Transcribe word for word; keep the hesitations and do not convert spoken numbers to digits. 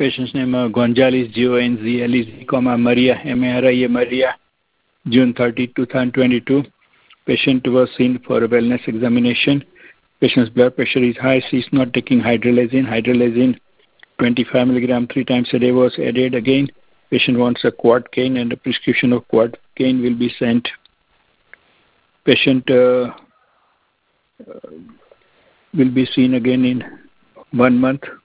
Patient's name uh, Gonzalez, G O N Z L E Z, comma, Maria, M A R I A, Maria, June thirtieth, two thousand twenty-two. Patient was seen for a wellness examination. Patient's blood pressure is high. She is not taking hydrolazine. Hydrolazine twenty-five milligram three times a day was added again. Patient wants a Quadcaine, and a prescription of Quadcaine will be sent. Patient uh, uh, will be seen again in one month.